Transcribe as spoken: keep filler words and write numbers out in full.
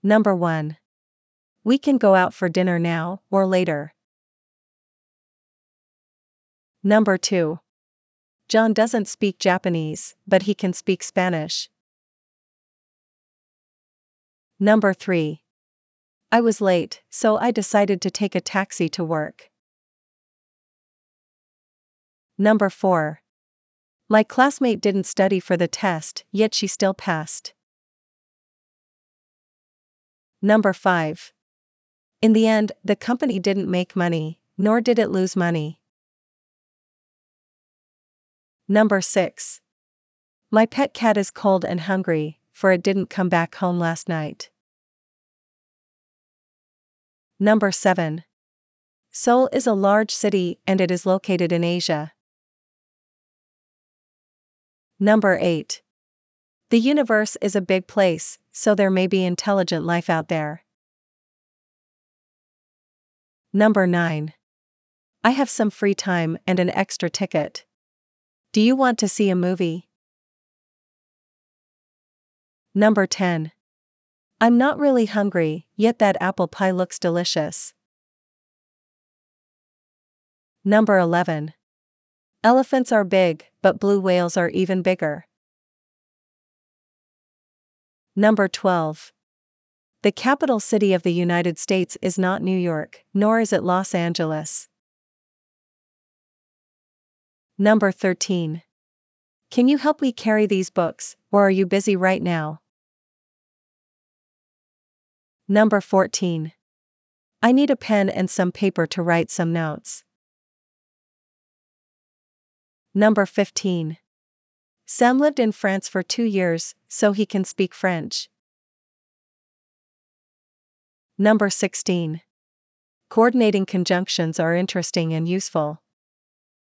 Number one. We can go out for dinner now or later. Number two. John doesn't speak Japanese, but he can speak Spanish. Number three. I was late, so I decided to take a taxi to work. Number four. My classmate didn't study for the test, yet she still passed. Number five. In the end, the company didn't make money, nor did it lose money. Number six. My pet cat is cold and hungry, for it didn't come back home last night. Number seven. Seoul is a large city and it is located in Asia. Number eight. The universe is a big place, so there may be intelligent life out there. Number nine. I have some free time and an extra ticket. Do you want to see a movie? Number ten. I'm not really hungry, yet that apple pie looks delicious. Number eleven. Elephants are big, but blue whales are even bigger. Number twelve. The capital city of the United States is not New York, nor is it Los Angeles. Number thirteen. Can you help me carry these books, or are you busy right now? Number fourteen. I need a pen and some paper to write some notes. Number fifteen. Sam lived in France for two years, so he can speak French. Number sixteen. Coordinating conjunctions are interesting and useful.